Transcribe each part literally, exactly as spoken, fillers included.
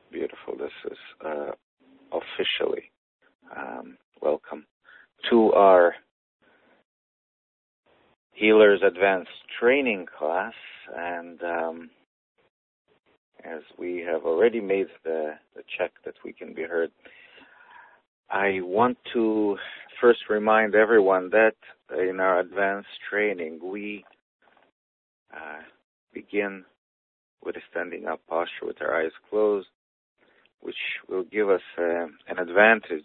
Beautiful. This is uh, officially um, welcome to our Healers Advanced Training class. And um, as we have already made the, the check that we can be heard, I want to first remind everyone that in our advanced training, we uh, begin with a standing up posture with our eyes closed, which will give us uh, an advantage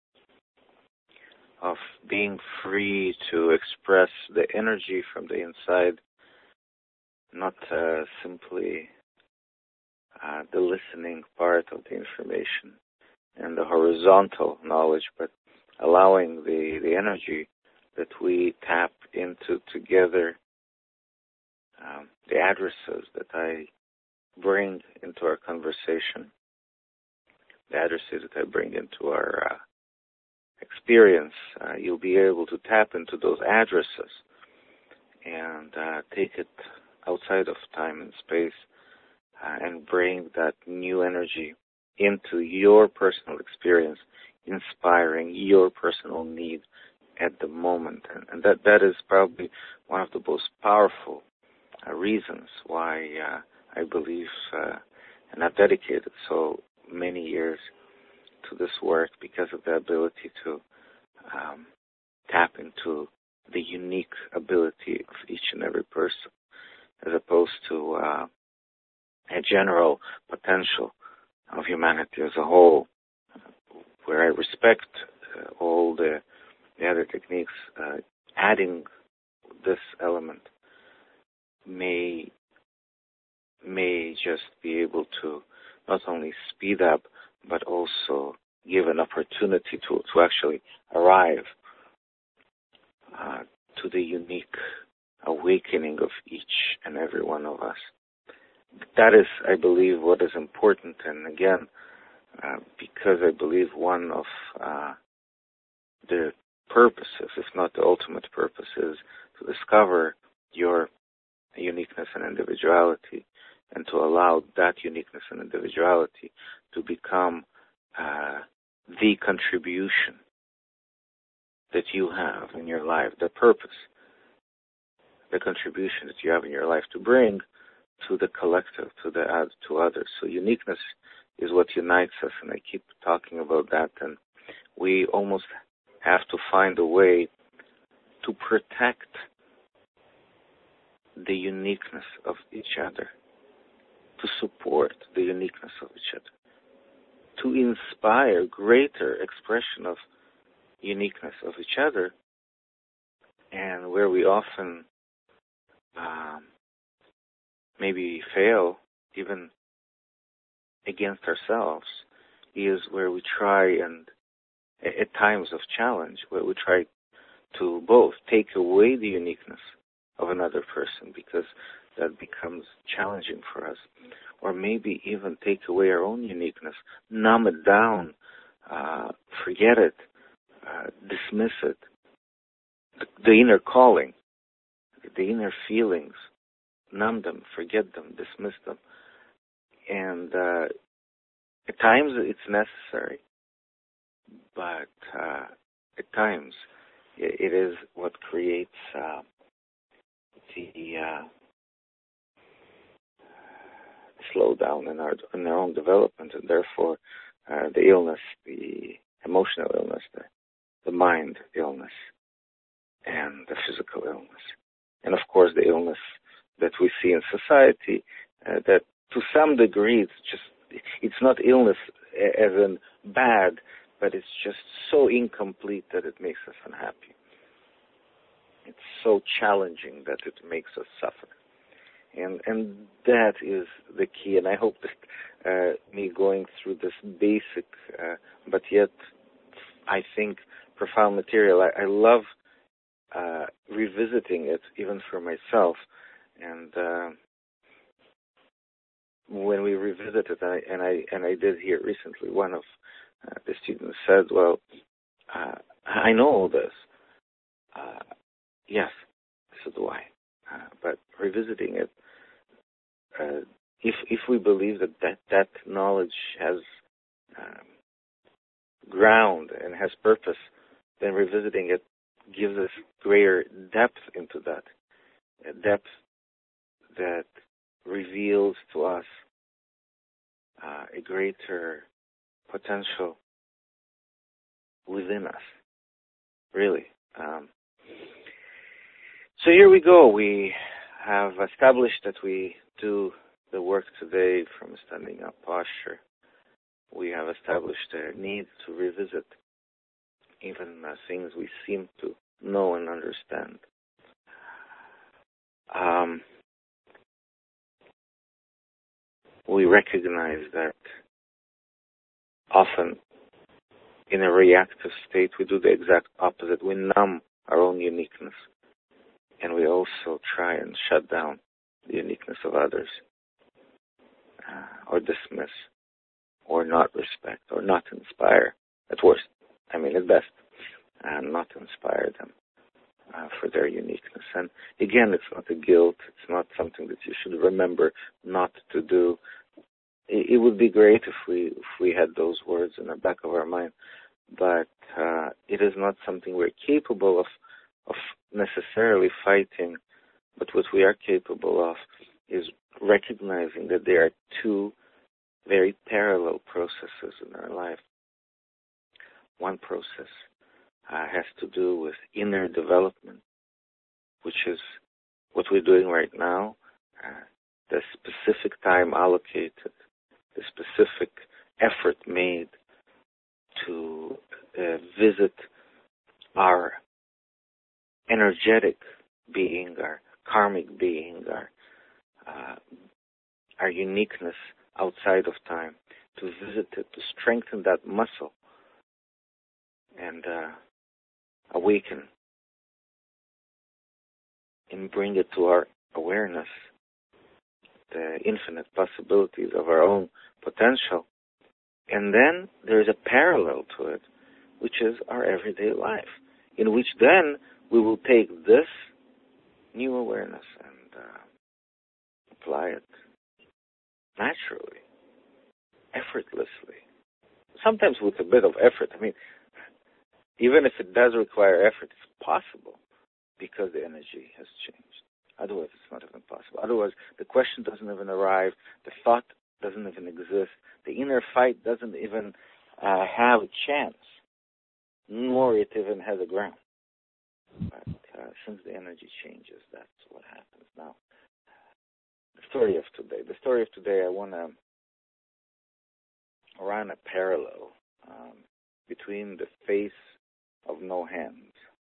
of being free to express the energy from the inside, not uh, simply uh, the listening part of the information and the horizontal knowledge, but allowing the, the energy that we tap into together, um, the addresses that I bring into our conversation, the addresses that I bring into our uh, experience, uh, you'll be able to tap into those addresses and uh, take it outside of time and space uh, and bring that new energy into your personal experience, inspiring your personal need at the moment. And, and that, that is probably one of the most powerful uh, reasons why uh, I believe uh, and I've dedicated so many years to this work, because of the ability to um, tap into the unique ability of each and every person, as opposed to uh, a general potential of humanity as a whole, where I respect uh, all the, the other techniques. Uh, adding this element may may just be able to not only speed up, but also give an opportunity to, to actually arrive uh, to the unique awakening of each and every one of us. That is, I believe, what is important. And again, uh, because I believe one of uh, the purposes, if not the ultimate purpose, is to discover your uniqueness and individuality, and to allow that uniqueness and individuality to become uh, the contribution that you have in your life, the purpose, the contribution that you have in your life to bring to the collective, to the uh, to others. So uniqueness is what unites us, and I keep talking about that. And we almost have to find a way to protect the uniqueness of each other, to support the uniqueness of each other, to inspire greater expression of uniqueness of each other. And where we often um, maybe fail, even against ourselves, is where we try, and at times of challenge, where we try to both take away the uniqueness of another person, because that becomes challenging for us, or maybe even take away our own uniqueness, numb it down, uh, forget it, uh, dismiss it, the, the inner calling, the inner feelings, numb them, forget them, dismiss them. And uh, at times it's necessary, but uh, at times it, it is what creates uh, the uh, slowdown in our in our own development, and therefore uh, the illness, the emotional illness, the, the mind illness, and the physical illness, and of course the illness that we see in society, uh, that to some degree it's just it's not illness as in bad, but it's just so incomplete that it makes us unhappy. It's so challenging that it makes us suffer. And and that is the key. And I hope that uh, me going through this basic, uh, but yet I think profound material, I, I love uh, revisiting it even for myself. And uh, when we revisit it, and I, and I and I did hear recently, one of uh, the students said, "Well, uh, I know all this." Uh, yes, so do I. Uh, but revisiting it, uh, if if we believe that that, that knowledge has um, ground and has purpose, then revisiting it gives us greater depth into that, a depth that reveals to us uh, a greater potential within us, really. Um, so here we go. We have established that we do the work today from a standing up posture. We have established a need to revisit even uh, things we seem to know and understand. Um, we recognize that often in a reactive state we do the exact opposite. We numb our own uniqueness, and we also try and shut down the uniqueness of others, uh, or dismiss, or not respect, or not inspire, at worst, I mean at best, and not inspire them uh, for their uniqueness. And again, it's not a guilt, it's not something that you should remember not to do. It, it would be great if we if we had those words in the back of our mind, but uh, it is not something we're capable of, of necessarily fighting, but what we are capable of is recognizing that there are two very parallel processes in our life. One process uh, has to do with inner development, which is what we're doing right now, uh, the specific time allocated, the specific effort made to uh, visit our energetic being, our karmic being, our uh, our uniqueness outside of time, to visit it, to strengthen that muscle and uh, awaken and bring it to our awareness, the infinite possibilities of our own potential. And then there's a parallel to it, which is our everyday life, in which then we will take this new awareness and uh, apply it naturally, effortlessly, sometimes with a bit of effort. I mean, even if it does require effort, it's possible because the energy has changed. Otherwise, it's not even possible. Otherwise, the question doesn't even arrive, the thought doesn't even exist, the inner fight doesn't even uh, have a chance, nor it even has a ground. But uh, since the energy changes, that's what happens now. The story of today. The story of today, I want to run a parallel um, between the face of no hands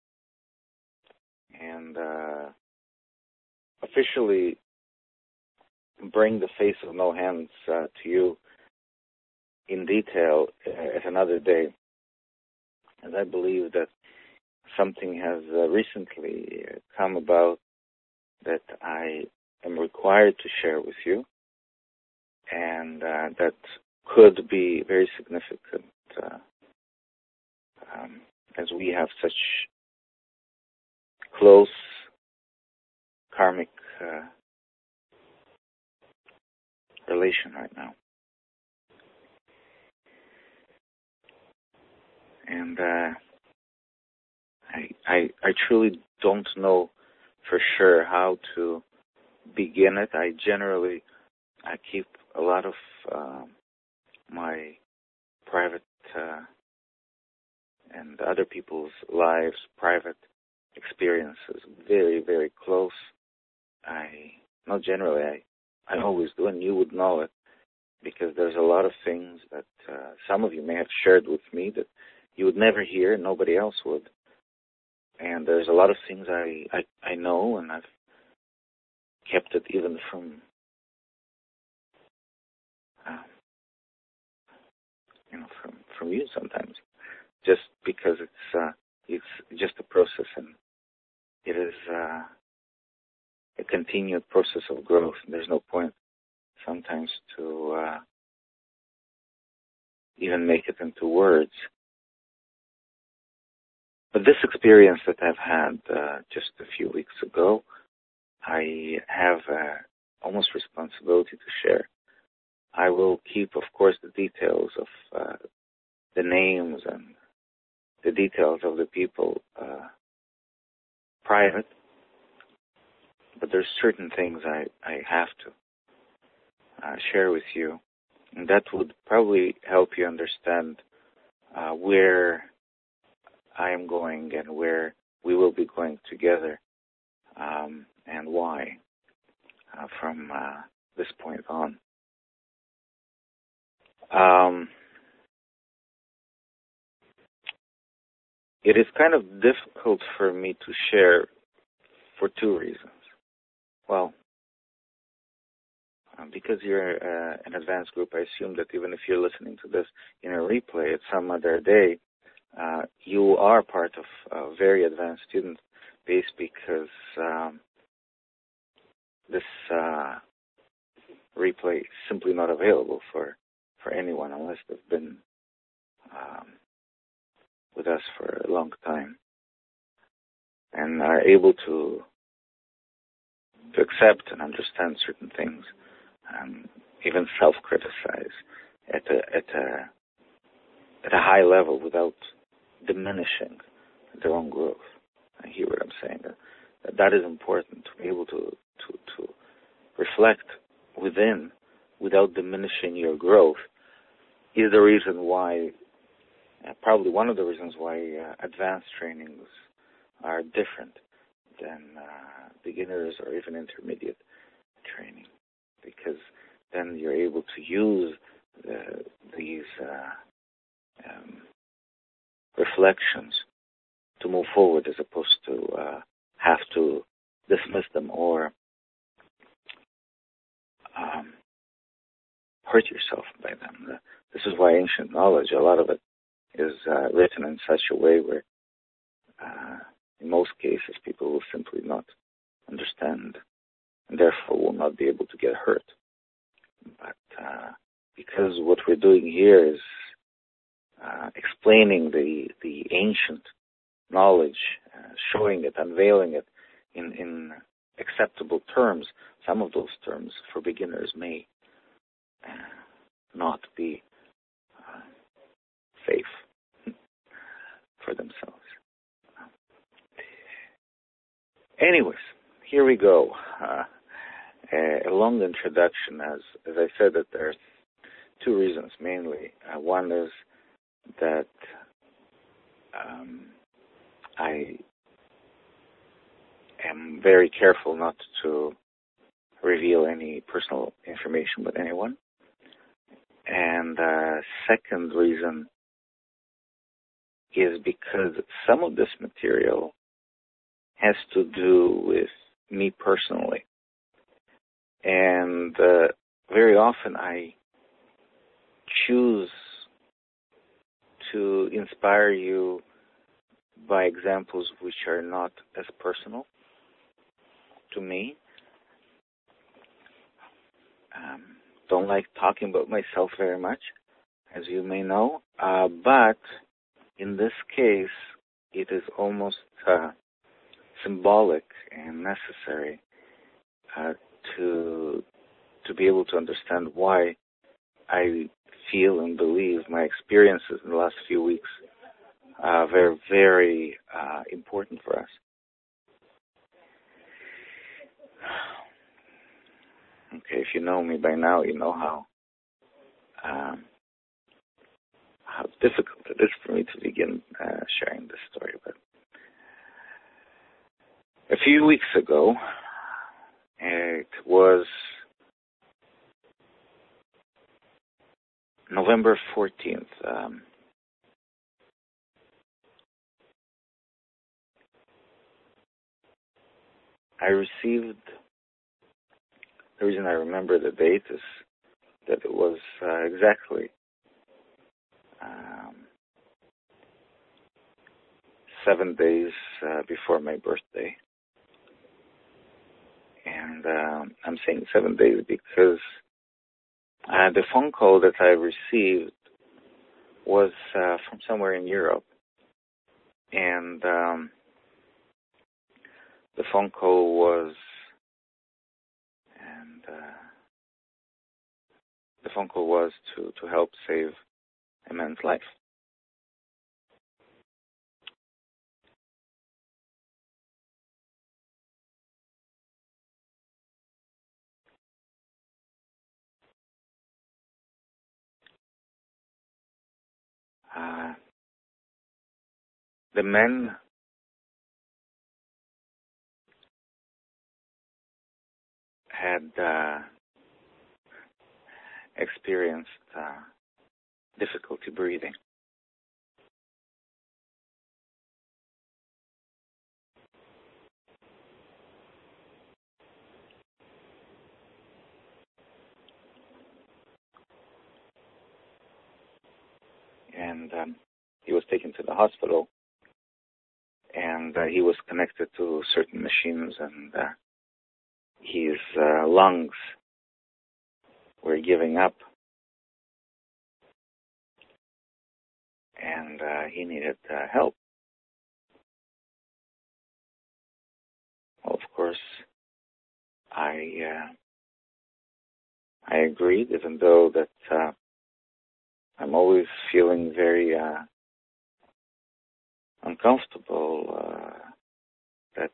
and uh, officially bring the face of no hands uh, to you in detail uh, at another day. And I believe that something has uh, recently come about that I am required to share with you, and uh, that could be very significant uh, um, as we have such close karmic uh, relation right now. And uh, I, I, I truly don't know for sure how to begin it. I generally I keep a lot of uh, my private uh, and other people's lives, private experiences, very, very close. I, not generally, I, I always do, and you would know it, because there's a lot of things that uh, some of you may have shared with me that you would never hear, and nobody else would. And there's a lot of things I, I, I know, and I've kept it even from, uh, you know, from, from you sometimes, just because it's uh, it's just a process, and it is uh, a continued process of growth. There's no point sometimes to uh, even make it into words. But this experience that I've had uh, just a few weeks ago, I have a, almost responsibility to share. I will keep, of course, the details of uh, the names and the details of the people uh, private, but there's certain things I, I have to uh, share with you, and that would probably help you understand uh, where I am going and where we will be going together, um, and why uh, from uh, this point on. Um, it is kind of difficult for me to share for two reasons. Well, um, because you're uh, an advanced group, I assume that even if you're listening to this in a replay at some other day, uh, you are part of a very advanced student base, because um, this uh, replay is simply not available for, for anyone unless they've been um, with us for a long time and are able to to accept and understand certain things, and even self-criticize at a at a at a high level without diminishing their own growth. I hear what I'm saying. That that is important, to be able to to to reflect within without diminishing your growth is the reason why, uh, probably one of the reasons why uh, advanced trainings are different than uh, beginners or even intermediate training, because then you're able to use the, these uh, um, reflections to move forward, as opposed to uh, have to dismiss them or um, hurt yourself by them. This is why ancient knowledge, a lot of it is uh, written in such a way where uh, in most cases people will simply not understand and therefore will not be able to get hurt. But uh, because what we're doing here is uh, explaining the the ancient knowledge, uh, showing it, unveiling it in, in acceptable terms, some of those terms for beginners may uh, not be uh, safe for themselves. Anyways, here we go. Uh, a long introduction. As as I said, that there's two reasons mainly. Uh, one is that um, I am very careful not to reveal any personal information with anyone. And uh, second reason is because some of this material has to do with me personally. And uh, very often I choose to inspire you by examples which are not as personal to me. Um, don't like talking about myself very much, as you may know, uh, but in this case, it is almost uh, symbolic and necessary uh, to to be able to understand why I feel and believe my experiences in the last few weeks are very, very uh, important for us. Okay, if you know me by now, you know how um, how difficult it is for me to begin uh, sharing this story. But a few weeks ago, it was November fourteenth. Um, I received, the reason I remember the date is that it was uh, exactly um, seven days uh, before my birthday. And um, I'm saying seven days because uh, the phone call that I received was uh, from somewhere in Europe. And um, the phone call was, and uh, phone call was to, to help save a man's life. Uh, the men had uh, experienced uh, difficulty breathing. And um, he was taken to the hospital, and uh, he was connected to certain machines, and uh, his uh, lungs were giving up, and uh, he needed uh, help. Well, of course, I uh, I agreed, even though that uh, I'm always feeling very uh, uncomfortable uh, that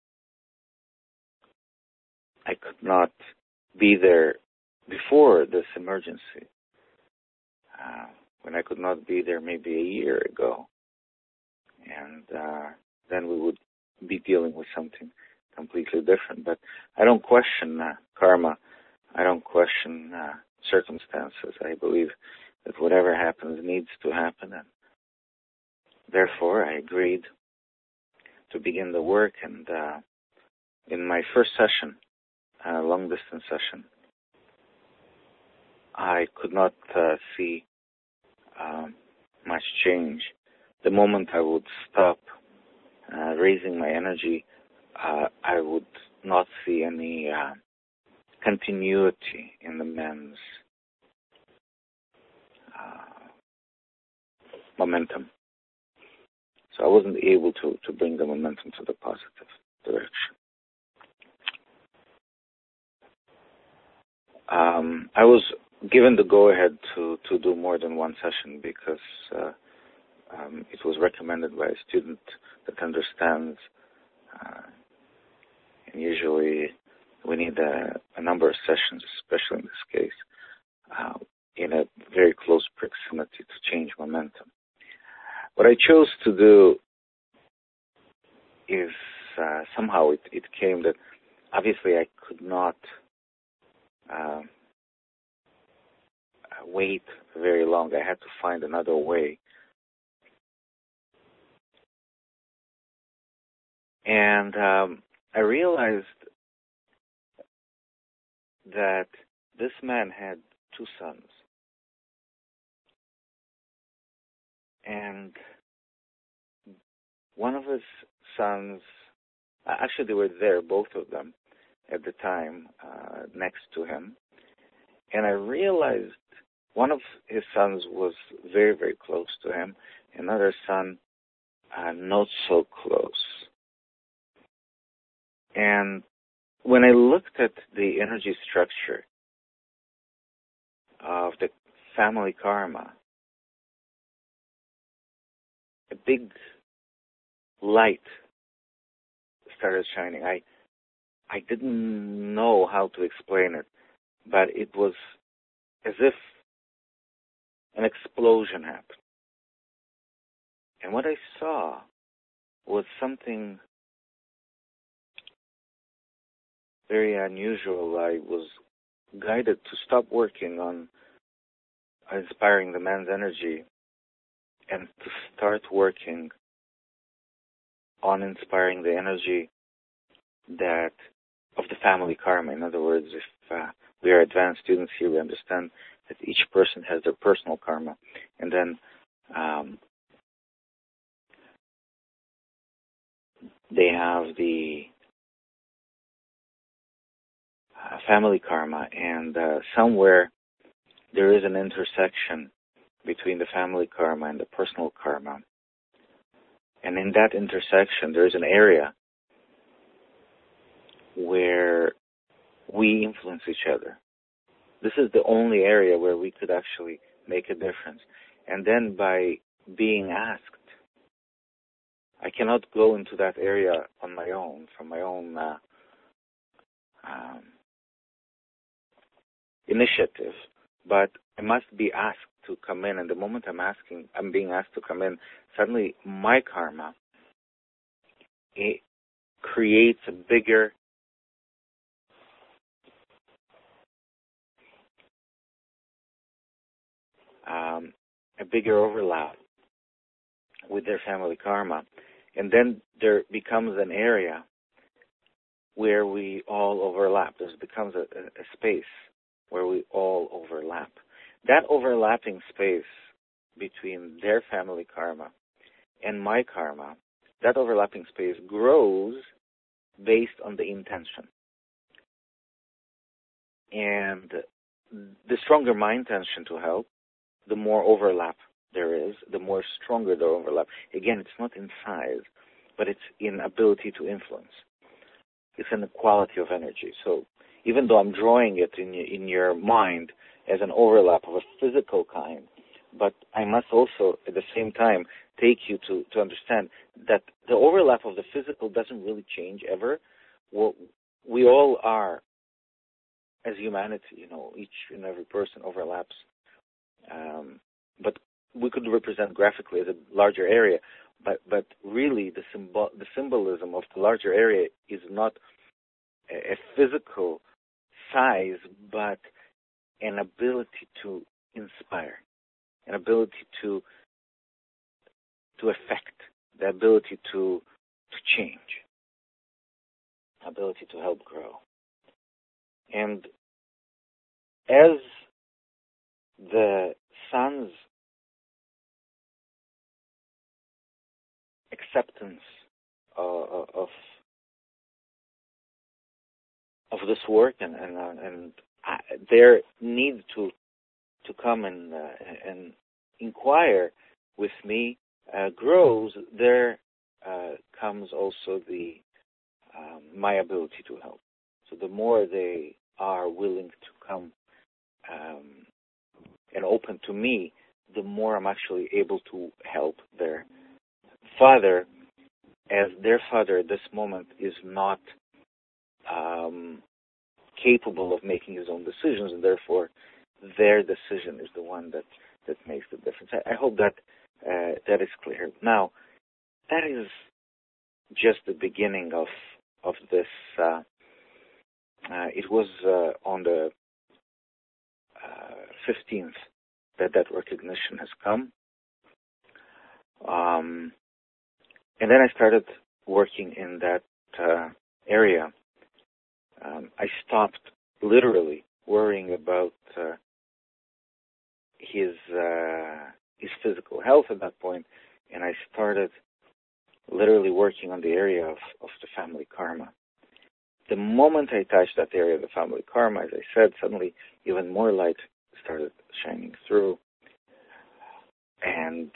I could not be there before this emergency, uh, when I could not be there maybe a year ago, and uh, then we would be dealing with something completely different. But I don't question uh, karma. I don't question uh, circumstances. I believe that whatever happens needs to happen, and therefore I agreed to begin the work. And uh, in my first session, a long-distance session, I could not uh, see um, much change. The moment I would stop uh, raising my energy, uh, I would not see any uh, continuity in the men's uh, momentum. So I wasn't able to, to bring the momentum to the positive direction. Um, I was given the go-ahead to, to do more than one session because uh, um, it was recommended by a student that understands, uh, and usually we need a, a number of sessions, especially in this case, uh, in a very close proximity to change momentum. What I chose to do is uh, somehow it, it came that obviously I could not uh, wait very long. I had to find another way. And um, I realized that this man had two sons. And one of his sons, actually they were there, both of them, at the time, uh, next to him. And I realized one of his sons was very, very close to him. Another son, uh, not so close. And when I looked at the energy structure of the family karma, a big light started shining. I I didn't know how to explain it, but it was as if an explosion happened. And what I saw was something very unusual. I was guided to stop working on inspiring the man's energy and to start working on inspiring the energy that of the family karma. In other words, if uh, we are advanced students here, we understand that each person has their personal karma, and then um, they have the uh, family karma, and uh, somewhere there is an intersection between the family karma and the personal karma. And in that intersection, there is an area where we influence each other. This is the only area where we could actually make a difference. And then by being asked, I cannot go into that area on my own, from my own uh, um, initiative, but I must be asked to come in. And the moment I'm asking, I'm being asked to come in, suddenly my karma, it creates a bigger um, a bigger overlap with their family karma. And then there becomes an area where we all overlap. There becomes a, a space where we all overlap. That overlapping space between their family karma and my karma, that overlapping space grows based on the intention. And the stronger my intention to help, the more overlap there is, the more stronger the overlap. Again, it's not in size, but it's in ability to influence. It's in the quality of energy. So even though I'm drawing it in your, in your mind as an overlap of a physical kind, but I must also, at the same time, take you to, to understand that the overlap of the physical doesn't really change ever. Well, we all are, as humanity, you know, each and every person overlaps. Um, but we could represent graphically as a larger area, but but really the symbol, the symbolism of the larger area is not a, a physical size, but an ability to inspire, an ability to to affect, the ability to to change, ability to help grow. And as the son's acceptance uh, of of this work and and, uh, and uh, their need to to come and uh, and inquire with me uh, grows, there uh, comes also the um, my ability to help. So the more they are willing to come um, and open to me, the more I'm actually able to help their father, as their father at this moment is not um, capable of making his own decisions, and therefore their decision is the one that, that makes the difference. I, I hope that uh, that is clear. Now, that is just the beginning of of this. Uh, uh, it was uh, on the uh, fifteenth that that recognition has come. Um, and then I started working in that uh, area. Um, I stopped literally worrying about uh, his uh, his physical health at that point, and I started literally working on the area of, of the family karma. The moment I touched that area of the family karma, as I said, suddenly even more light started shining through, and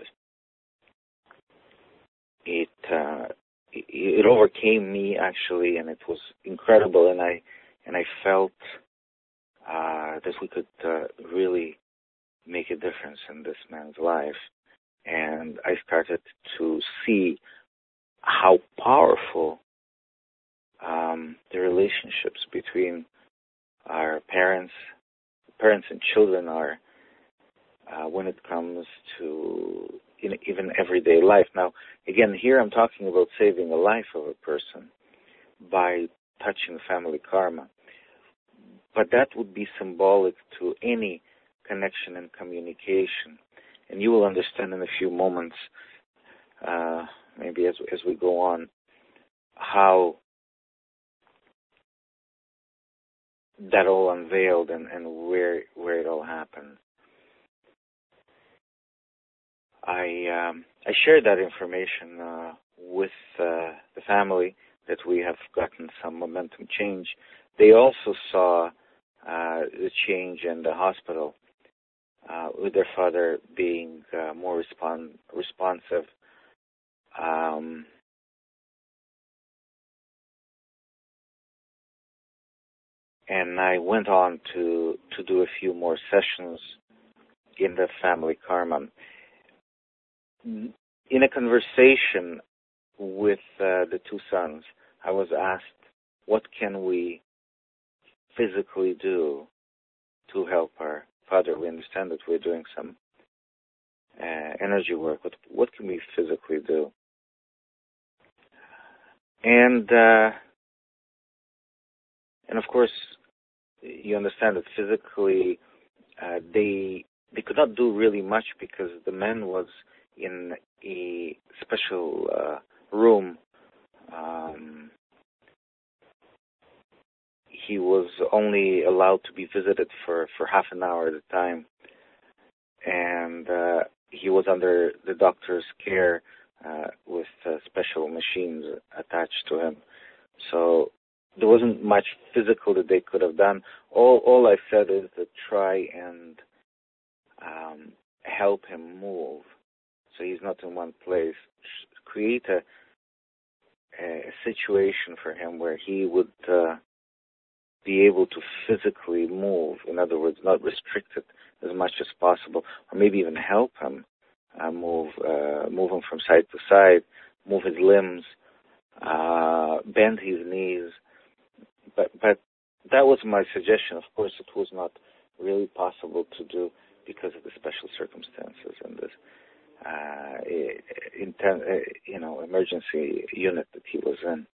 it uh, it, it overcame me actually, and it was incredible, and I and I felt uh, that we could uh, really make a difference in this man's life, and I started to see how powerful um, the relationships between our parents, parents and children are uh, when it comes to in, even everyday life. Now, again, here I'm talking about saving a life of a person by touching family karma, but that would be symbolic to any connection and communication, and you will understand in a few moments, uh, maybe as as we go on, how that all unveiled and, and where where it all happened. I um, I shared that information uh, with uh, the family that we have gotten some momentum change. They also saw uh, the change in the hospital uh, with their father being uh, more respond responsive. Um, and I went on to, to do a few more sessions in the family karma. In a conversation with uh, the two sons, I was asked, what can we physically do to help our father? We understand that we're doing some uh, energy work, but what can we physically do? And uh, and of course, you understand that physically uh, they they could not do really much because the man was in a special uh, room. Um, he was only allowed to be visited for, for half an hour at a time, and uh, he was under the doctor's care uh, with uh, special machines attached to him. So there wasn't much physical that they could have done. All all I said is to try and um, help him move, so he's not in one place. Create a, a situation for him where he would uh, be able to physically move. In other words, not restricted as much as possible, or maybe even help him uh, move, uh, move him from side to side, move his limbs, uh, bend his knees. But but that was my suggestion. Of course, it was not really possible to do because of the special circumstances and this uh, inten- uh, you know, emergency unit that he was in.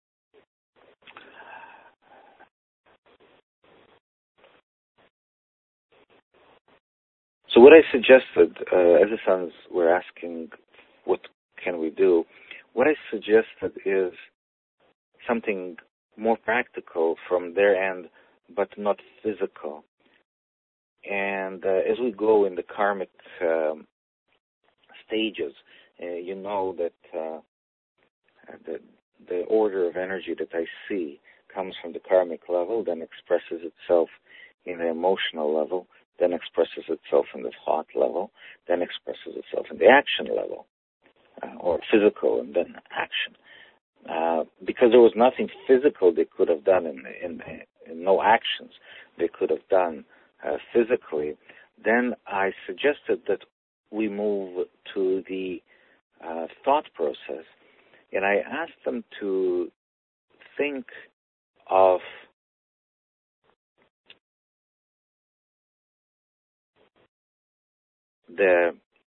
So what I suggested, uh, as the sons were asking, what can we do? What I suggested is something more practical from their end, but not physical. And uh, as we go in the karmic um, stages, uh, you know that uh, the, the order of energy that I see comes from the karmic level, then expresses itself in the emotional level, then expresses itself in the thought level, then expresses itself in the action level, uh, or physical and then action. Uh, because there was nothing physical they could have done, in, in, in no actions they could have done uh, physically, then I suggested that we move to the uh, thought process, and I asked them to think of the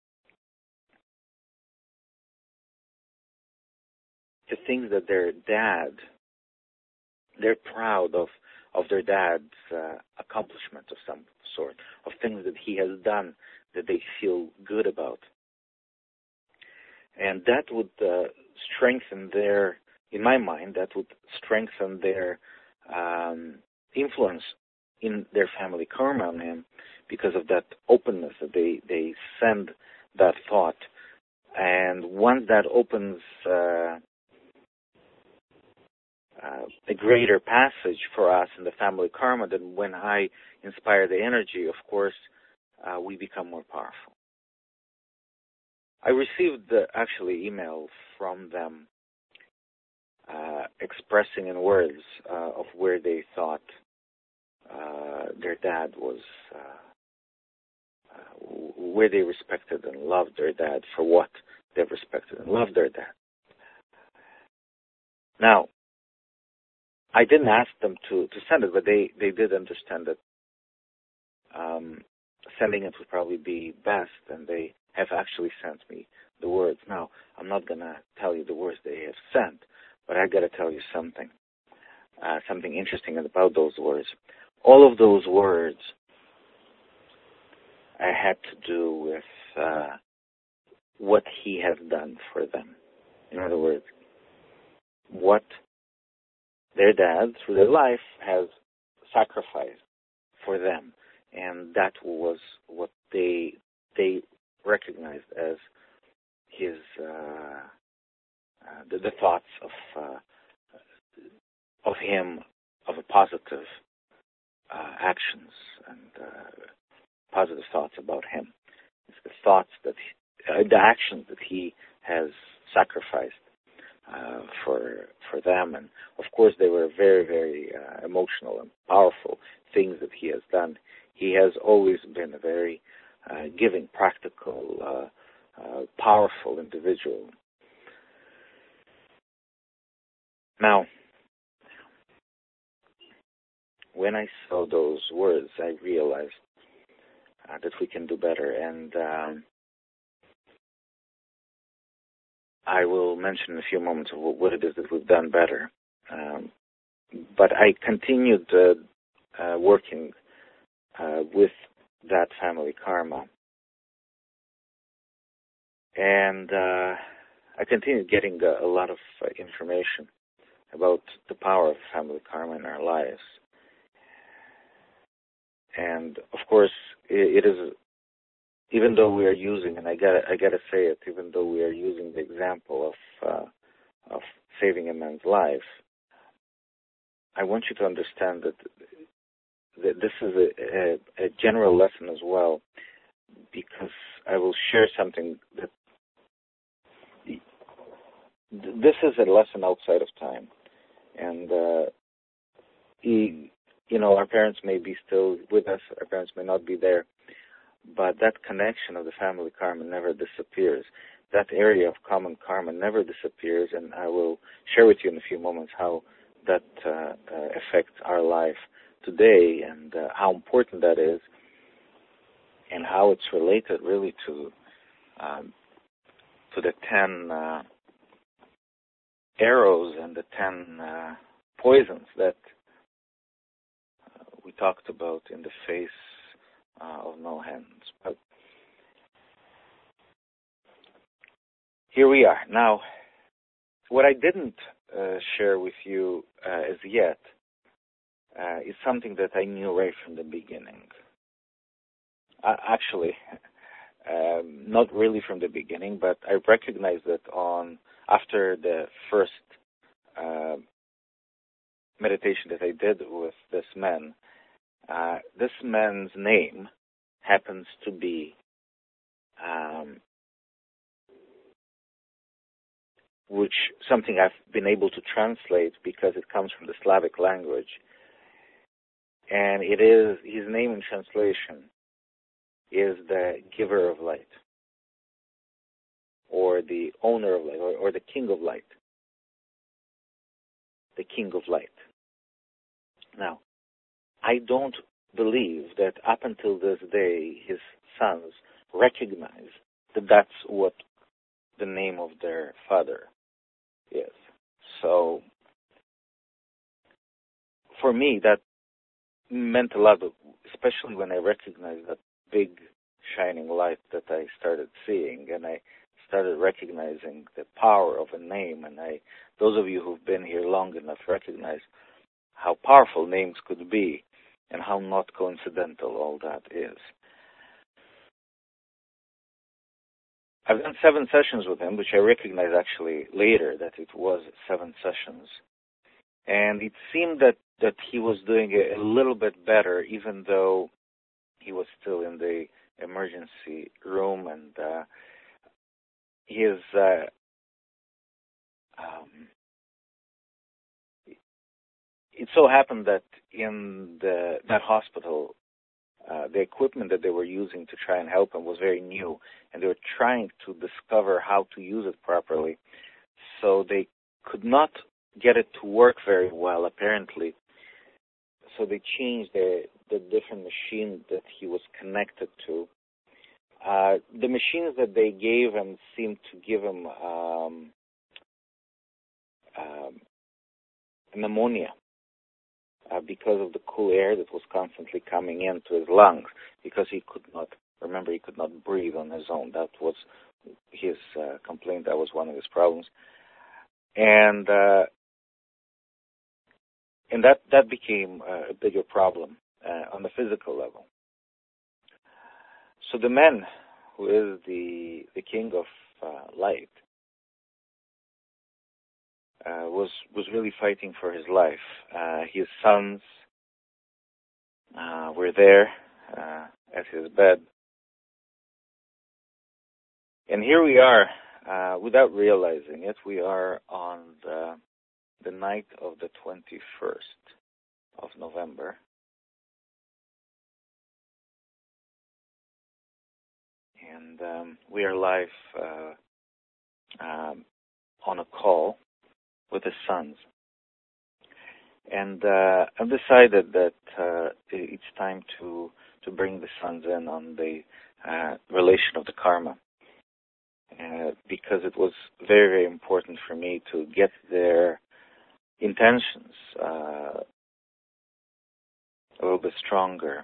the things that their dad, they're proud of, of their dad's uh, accomplishment of some sort, of things that he has done that they feel good about. And that would uh, strengthen their, in my mind, that would strengthen their um, influence in their family karma on him because of that openness that they, they send that thought. And once that opens uh, uh, a greater passage for us in the family karma, then when I inspire the energy, of course, uh, we become more powerful. I received uh, actually emails from them uh, expressing in words uh, of where they thought uh, their dad was, uh, uh, where they respected and loved their dad for what they respected and loved their dad. Now, I didn't ask them to, to send it, but they, they did understand that um, sending it would probably be best, and they have actually sent me the words. Now, I'm not going to tell you the words they have sent, but I got to tell you something, uh, something interesting about those words. All of those words I had to do with uh, what he has done for them. In other words, what their dad, through their life, has sacrificed for them. And that was what they they recognized as his uh, uh, the, the thoughts of uh, of him, of a positive uh, actions and uh, positive thoughts about him. It's the thoughts that he, uh, the actions that he has sacrificed uh, for for them. And of course, they were very, very uh, emotional and powerful things that he has done. He has always been a very uh, giving, practical, uh, uh, powerful individual. Now, when I saw those words, I realized uh, that we can do better. And um, I will mention in a few moments what it is that we've done better. Um, but I continued uh, uh, working uh, with that family karma. And uh, I continued getting a, a lot of uh, information about the power of family karma in our lives. And of course, it, it is, even though we are using, and I got I got to say it, even though we are using the example of uh, of saving a man's life, I want you to understand that, that this is a, a, a general lesson as well, because I will share something that this is a lesson outside of time. And, uh, he, you know, our parents may be still with us, our parents may not be there, but that connection of the family karma never disappears. That area of common karma never disappears, and I will share with you in a few moments how that uh, uh, affects our life today, and uh, how important that is, and how it's related really to um, to the ten uh, arrows and the ten uh, poisons that uh, we talked about in the face uh, of no hands. But here we are. Now, what I didn't uh, share with you uh, as yet uh, is something that I knew right from the beginning. Uh, actually, um, not really from the beginning, but I recognized that on after the first uh, meditation that I did with this man. Uh, this man's name happens to be um, which something I've been able to translate because it comes from the Slavic language, and it is his name in translation is the giver of light, or the owner of light, or, or the king of light. The king of light. Now, I don't believe that up until this day his sons recognize that that's what the name of their father is. So, for me, that meant a lot, of, especially when I recognized that big shining light that I started seeing, and I started recognizing the power of a name. And I, those of you who've been here long enough recognize how powerful names could be and how not coincidental all that is. I've done seven sessions with him, which I recognize actually later that it was seven sessions. And it seemed that, that he was doing a, a little bit better, even though he was still in the emergency room. And uh, his uh, um, it so happened that in the, that hospital, uh, the equipment that they were using to try and help him was very new, and they were trying to discover how to use it properly. So they could not get it to work very well, apparently. So they changed the, the different machine that he was connected to. Uh, the machines that they gave him seemed to give him um, um, pneumonia. Uh, because of the cool air that was constantly coming into his lungs, because he could not, remember, he could not breathe on his own. That was his uh, complaint. That was one of his problems. And uh, and that, that became a bigger problem uh, on the physical level. So the man who is the, the king of uh, light uh, was, was really fighting for his life. Uh, his sons Uh, we're there uh, at his bed. And here we are uh, without realizing it, we are on the, the night of the twenty-first of November. And um, we are live uh, um, on a call with the sons. And uh, I've decided that uh, it's time to, to bring the sons in on the uh, relation of the karma. Uh, because it was very, very important for me to get their intentions uh, a little bit stronger.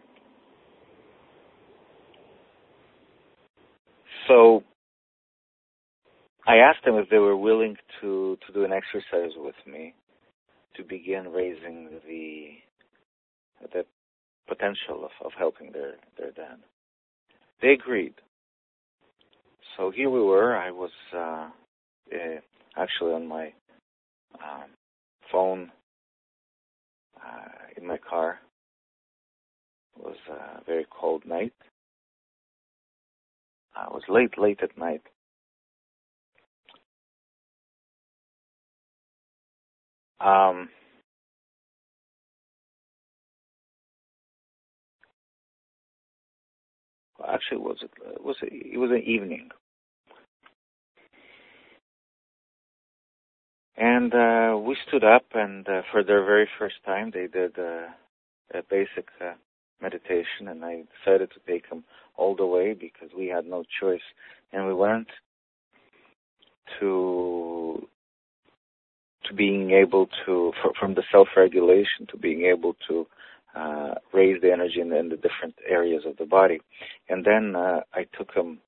So I asked them if they were willing to, to do an exercise with me to begin raising the the potential of, of helping their, their dad. They agreed. So here we were. I was uh, uh, actually on my um, phone uh, in my car. It was a very cold night. Uh, it was late, late at night. Um, actually, it was it was it was an evening, and uh, we stood up, and uh, for their very first time, they did uh, a basic uh, meditation, and I decided to take them all the way because we had no choice, and we went to to being able to from the self-regulation to being able to uh, raise the energy in the, in the different areas of the body, and then uh, I took them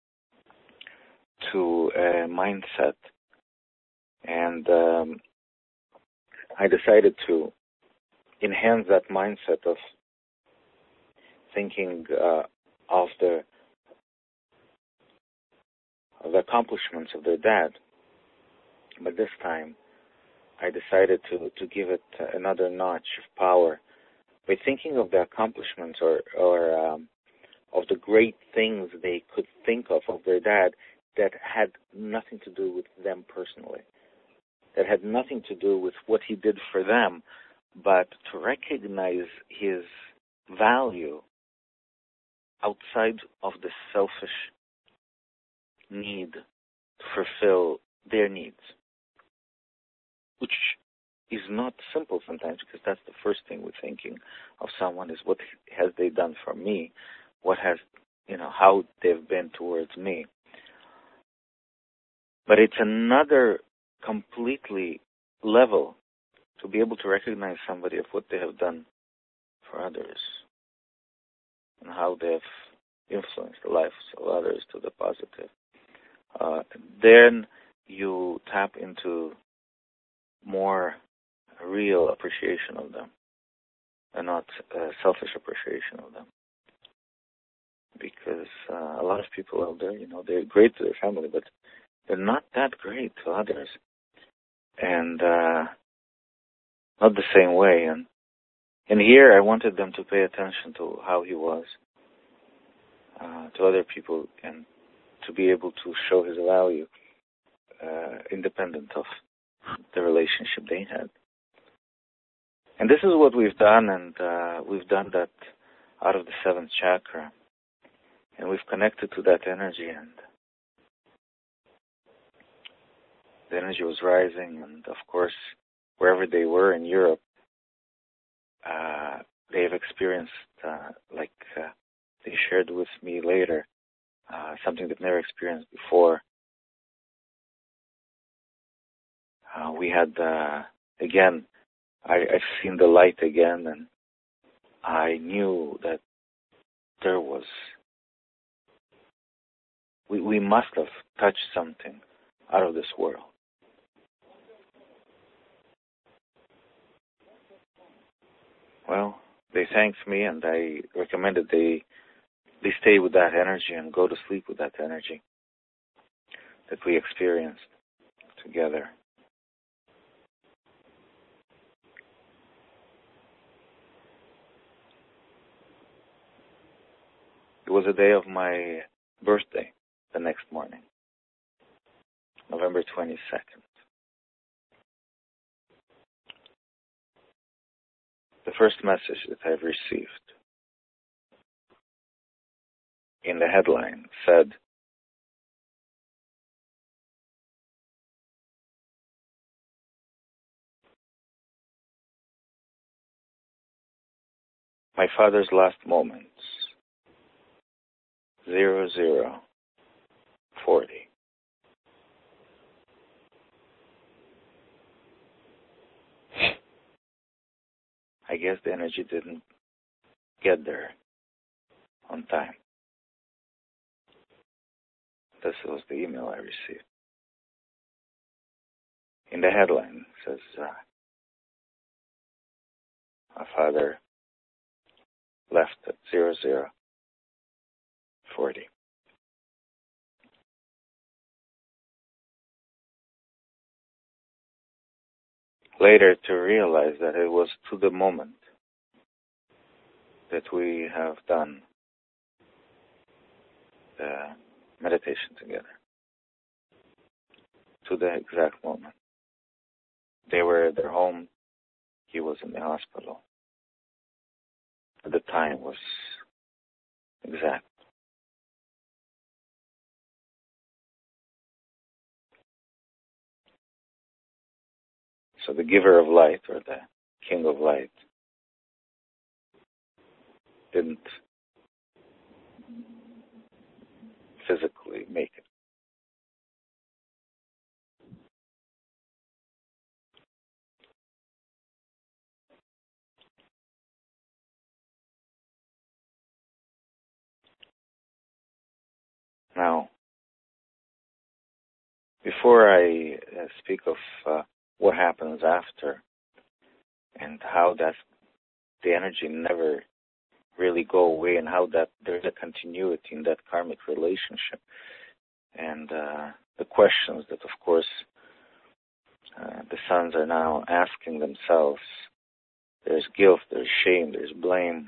to a mindset, and um, I decided to enhance that mindset of thinking uh, of the of the accomplishments of their dad. But this time, I decided to, to give it another notch of power by thinking of the accomplishments or, or um, of the great things they could think of of their dad that had nothing to do with them personally, that had nothing to do with what he did for them, but to recognize his value outside of the selfish need to fulfill their needs, which is not simple sometimes because that's the first thing we're thinking of someone is what has they done for me, what has, you know, how they've been towards me. But it's another completely level to be able to recognize somebody of what they have done for others and how they've influenced the lives of others to the positive. Uh, then you tap into more real appreciation of them and not uh, selfish appreciation of them. Because uh, a lot of people out there, you know, they're great to their family, but they're not that great to others. And uh, not the same way. And, and here I wanted them to pay attention to how he was uh, to other people and to be able to show his value uh, independent of the relationship they had. And this is what we've done, and uh, we've done that out of the seventh chakra. And we've connected to that energy, and the energy was rising, and of course, wherever they were in Europe, uh, they've experienced, uh, like uh, they shared with me later, uh, something they've never experienced before. Uh, we had, uh, again, I, I've seen the light again, and I knew that there was, we, we must have touched something out of this world. Well, they thanked me, and I recommended they they stay with that energy and go to sleep with that energy that we experienced together. It was a day of my birthday the next morning. twenty-second. The first message that I've received in the headline said, "My father's last moments, zero zero forty." I guess the energy didn't get there on time. This was the email I received. In the headline, it says, uh, "My father left at zero zero forty." Later to realize that it was to the moment that we have done the meditation together. To the exact moment. They were at their home. He was in the hospital. The time was exact. So the giver of light, or the king of light, didn't physically make it. Now, before I uh, speak of uh, what happens after and how that the energy never really go away and how that there's a continuity in that karmic relationship and uh, the questions that, of course, uh, the sons are now asking themselves. There's guilt, there's shame, there's blame,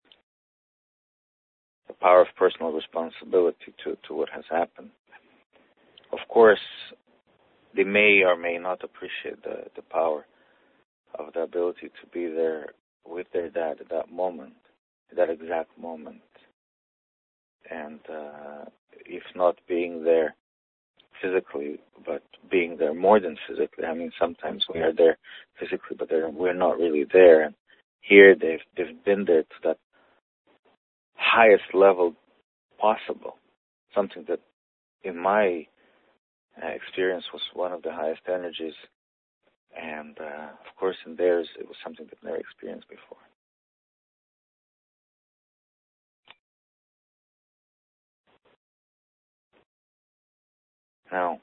the power of personal responsibility to, to what has happened. Of course, they may or may not appreciate the, the power of the ability to be there with their dad at that moment, at that exact moment. And uh, if not being there physically, but being there more than physically. I mean, sometimes we are there physically, but we're not really there. And here they've, they've been there to that highest level possible, something that in my uh, experience was one of the highest energies. And, uh, of course, in theirs, it was something they've never experienced before. Now,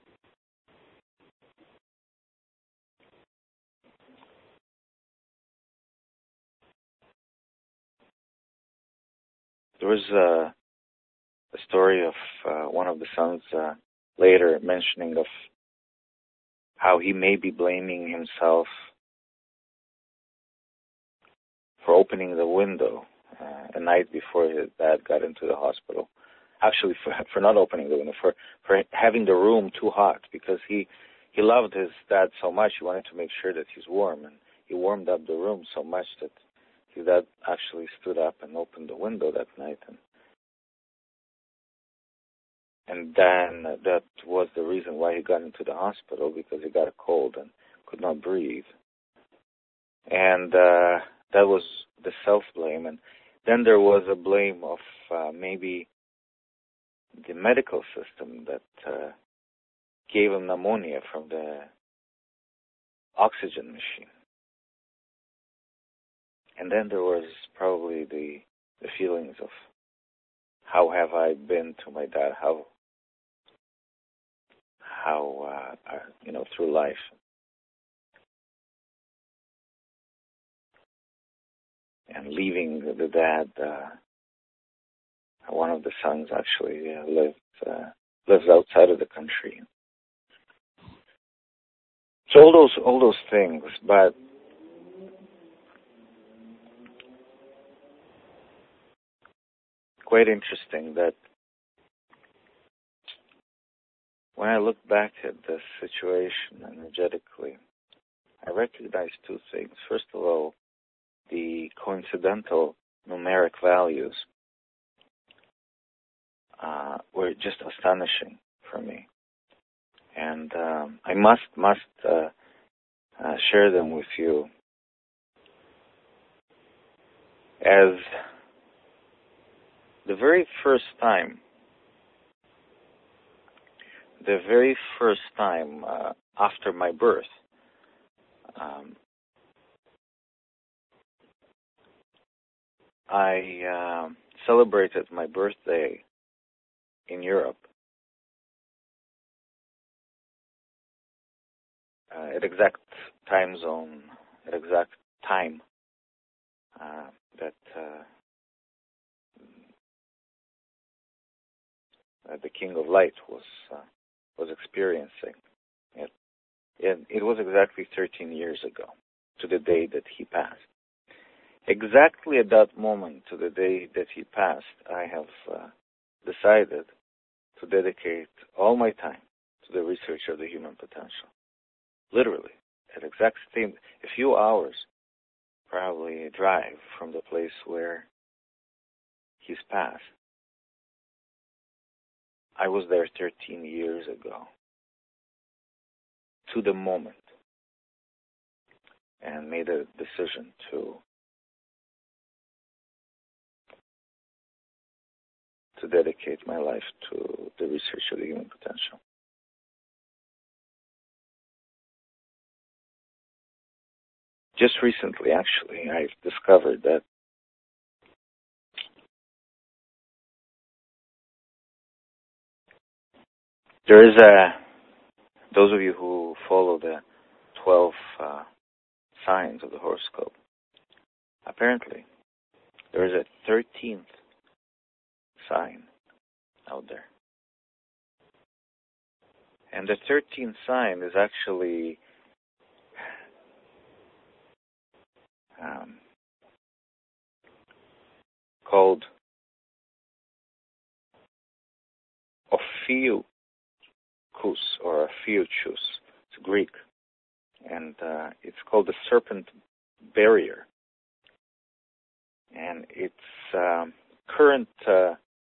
there was uh, a story of uh, one of the sons uh, later mentioning of how he may be blaming himself for opening the window uh, a night before his dad got into the hospital. Actually, for for not opening the window, for, for having the room too hot, because he, he loved his dad so much, he wanted to make sure that he's warm, and he warmed up the room so much that his dad actually stood up and opened the window that night. And, and then that was the reason why he got into the hospital, because he got a cold and could not breathe. And uh, that was the self-blame. And then there was a blame of uh, maybe the medical system that uh, gave him pneumonia from the oxygen machine. And then there was probably the the feelings of how have I been to my dad, how how uh, uh, you know, through life. And leaving the dad, uh, one of the sons actually uh, lived uh, lives outside of the country. So all those all those things, but quite interesting that when I look back at this situation energetically, I recognize two things. First of all, the coincidental numeric values uh, were just astonishing for me. And um, I must must uh, uh, share them with you as the very first time, the very first time uh, after my birth, um, I uh, celebrated my birthday in Europe uh, at exact time zone, at exact time uh, that uh, uh, the King of Light was uh, was experiencing. It, it, it was exactly thirteen years ago, to the day that he passed. Exactly at that moment, to the day that he passed, I have uh, decided to dedicate all my time to the research of the human potential. Literally, at exact same, a few hours, probably a drive from the place where he's passed. I was there thirteen years ago, to the moment, and made a decision to to dedicate my life to the research of the human potential. Just recently, actually, I've discovered that there is a, those of you who follow the twelve uh, signs of the horoscope, apparently there is a thirteenth sign out there. And the thirteenth sign is actually um, called Ophiuchus or Ophiuchus. It's Greek. And uh, it's called the serpent barrier. And its um, current uh,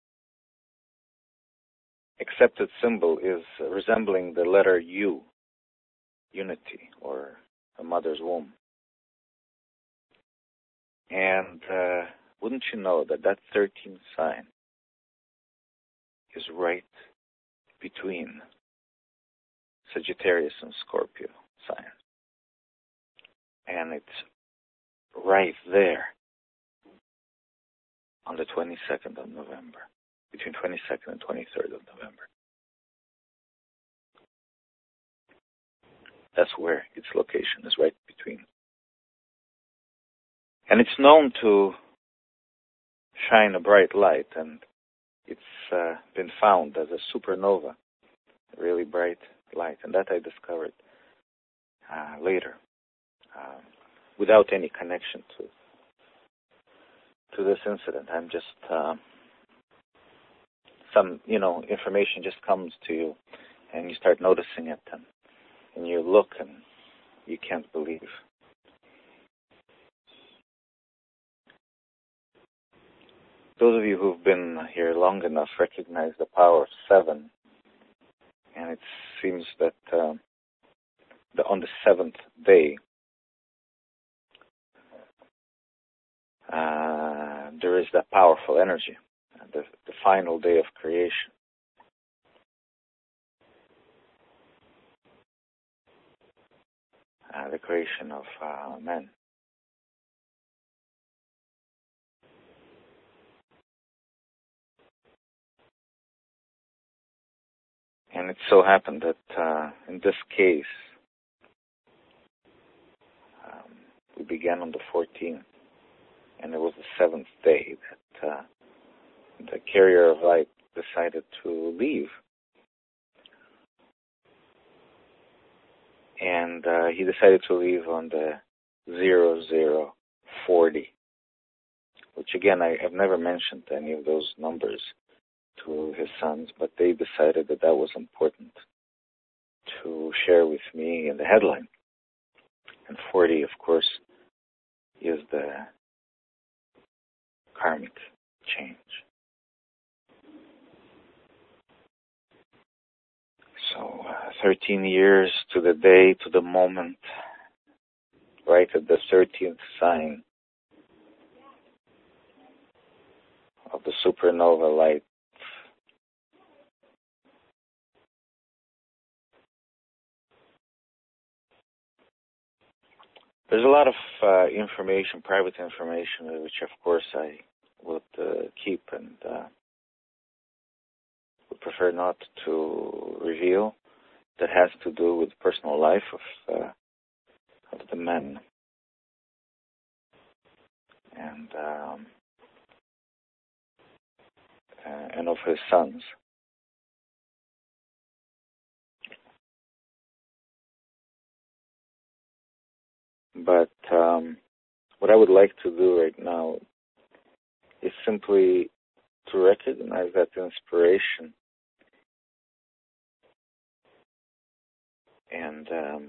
accepted symbol is resembling the letter U, unity, or a mother's womb. And uh, wouldn't you know that that thirteenth sign is right between Sagittarius and Scorpio sign. And it's right there on the twenty-second of November, between twenty-second and twenty-third of November. That's where its location is, right between. And it's known to shine a bright light, and it's uh, been found as a supernova, a really bright light, and that I discovered uh, later, uh, without any connection to to this incident. I'm just uh, some, you know, information just comes to you, and you start noticing it, and, and you look, and you can't believe. Those of you who've been here long enough recognize the power of seven, and it seems that uh, the, on the seventh day, uh, there is that powerful energy, the, the final day of creation. Uh, the creation of uh, men. And it so happened that uh, in this case, um, we began on the fourteenth, and it was the seventh day that uh, the carrier of light decided to leave. And uh, he decided to leave on the zero zero forty, which again, I have never mentioned any of those numbers to his sons, but they decided that that was important to share with me in the headline. And forty, of course, is the karmic change. So uh, thirteen years to the day, to the moment, right at the thirteenth sign of the supernova light. There's a lot of uh, information, private information, which of course I would uh, keep and uh, would prefer not to reveal. That has to do with the personal life of uh, of the men and um, uh, and of his sons. But um, what I would like to do right now is simply to recognize that inspiration and um,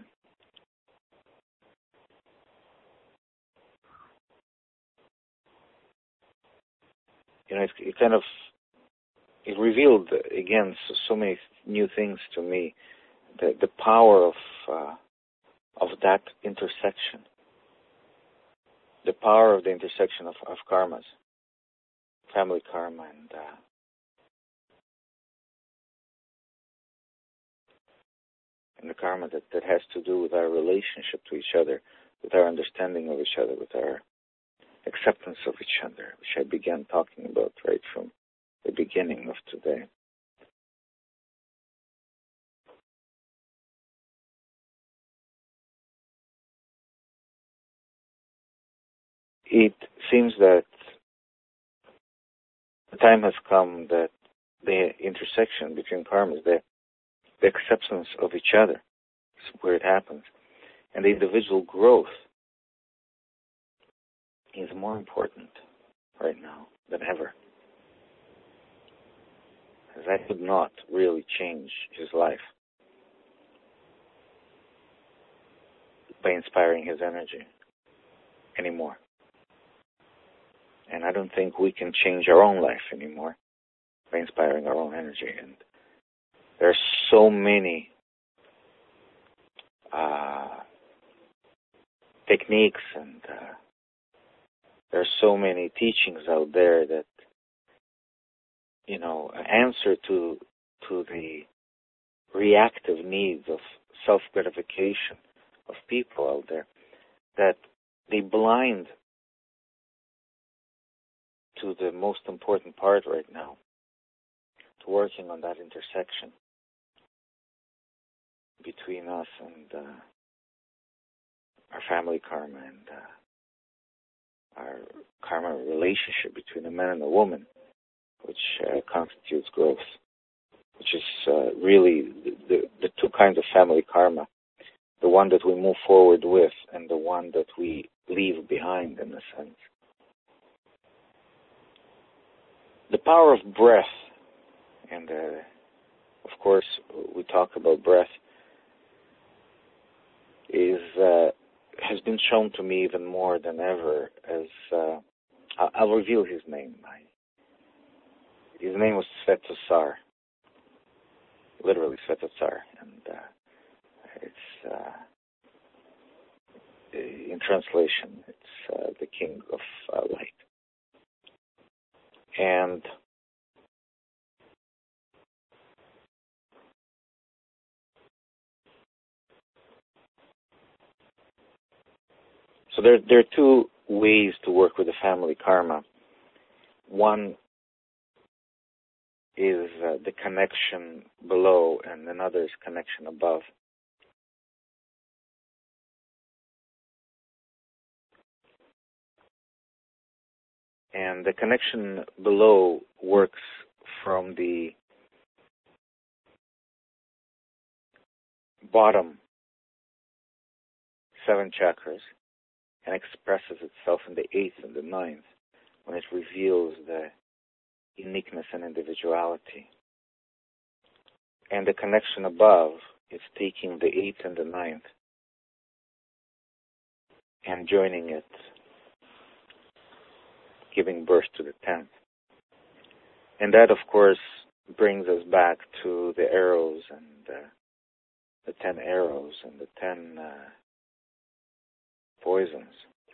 you know, it, it kind of it revealed again so, so many new things to me. The the power of uh, of that intersection, the power of the intersection of, of karmas, family karma, and uh, and the karma that, that has to do with our relationship to each other, with our understanding of each other, with our acceptance of each other, which I began talking about right from the beginning of today. It seems that the time has come that the intersection between karmas, the, the acceptance of each other, is where it happens. And the individual growth is more important right now than ever. As I could not really change his life by inspiring his energy anymore. And I don't think we can change our own life anymore by inspiring our own energy. And there are so many uh, techniques and uh, there are so many teachings out there that, you know, answer to to the reactive needs of self-gratification of people out there, that they blind to the most important part right now, to working on that intersection between us and uh, our family karma and uh, our karma relationship between a man and a woman, which uh, constitutes growth, which is uh, really the, the, the two kinds of family karma, the one that we move forward with and the one that we leave behind, in a sense. The power of breath, and uh, of course we talk about breath, is uh, has been shown to me even more than ever as uh, I'll reveal his name. I, his name was Svetozar, literally Svetozar, and uh, it's uh, in translation, it's uh, the King of uh, Light. And so there, there are two ways to work with the family karma. One is uh, the connection below, and another is connection above. And the connection below works from the bottom seven chakras and expresses itself in the eighth and the ninth when it reveals the uniqueness and individuality. And the connection above it's taking the eighth and the ninth and joining it, giving birth to the tenth. And that, of course, brings us back to the arrows and uh, the ten arrows and the ten uh, poisons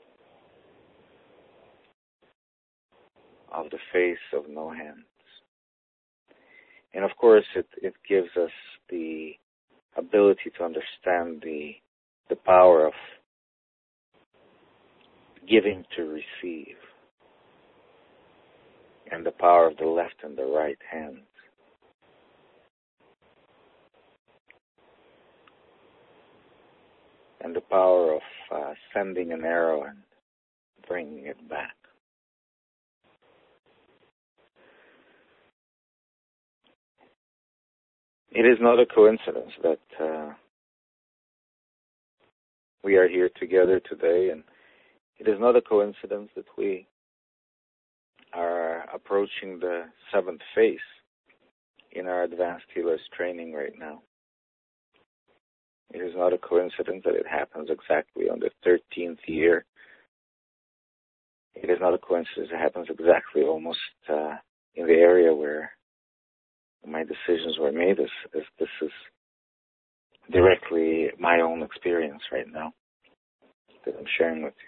of the face of no hands. And of course, it, it gives us the ability to understand the the power of giving to receive, and the power of the left and the right hand. And the power of uh, sending an arrow and bringing it back. It is not a coincidence that uh, we are here together today, and it is not a coincidence that we are approaching the seventh phase in our Advanced Healers training right now. It is not a coincidence that it happens exactly on the thirteenth year. It is not a coincidence it happens exactly almost uh, in the area where my decisions were made. This, this, this is directly my own experience right now that I'm sharing with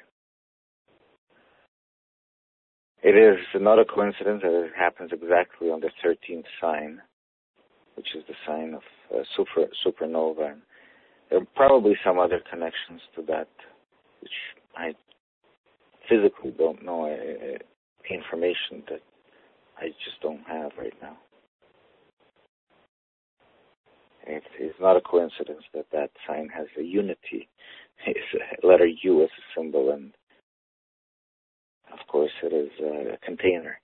you. It is not a coincidence that it happens exactly on the thirteenth sign, which is the sign of uh, super, supernova. And there are probably some other connections to that, which I physically don't know, uh, information that I just don't have right now. It is not a coincidence that that sign has a unity. It's a letter U as a symbol, and of course it is a container.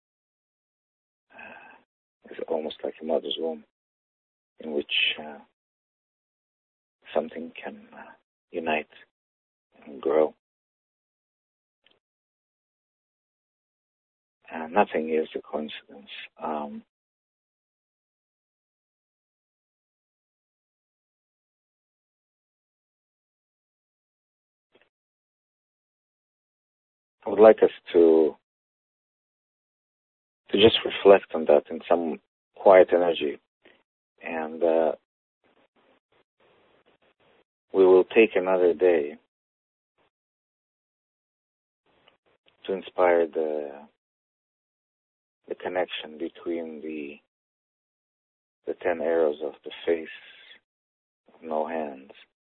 Uh, it's almost like a mother's womb in which uh, something can uh, unite and grow. Uh, nothing is a coincidence. Um, I would like us to to just reflect on that in some quiet energy, and uh, we will take another day to inspire the the connection between the the ten arrows of the face of no hands,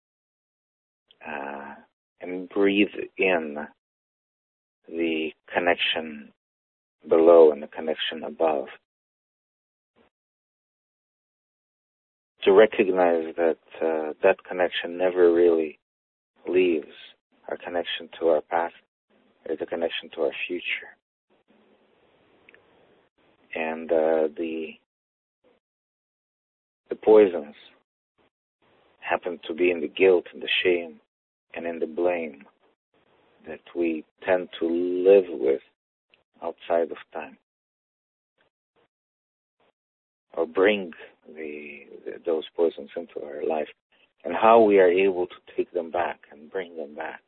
uh, and breathe in the connection below and the connection above. To recognize that uh, that connection never really leaves our connection to our past or the connection to our future. And uh, the the poisons happen to be in the guilt and the shame and in the blame that we tend to live with outside of time, or bring the, the those poisons into our life, and how we are able to take them back and bring them back,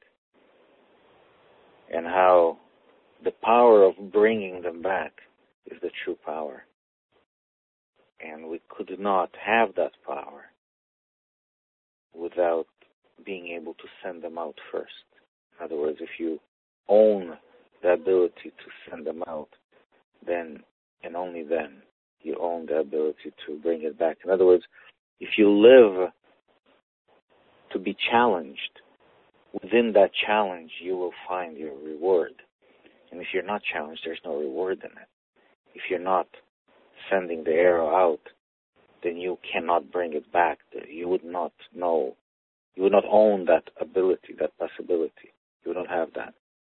and how the power of bringing them back is the true power. And we could not have that power without being able to send them out first. In other words, if you own the ability to send them out, then and only then you own the ability to bring it back. In other words, if you live to be challenged, within that challenge you will find your reward. And if you're not challenged, there's no reward in it. If you're not sending the arrow out, then you cannot bring it back. You would not know. You would not own that ability, that possibility. You don't have that.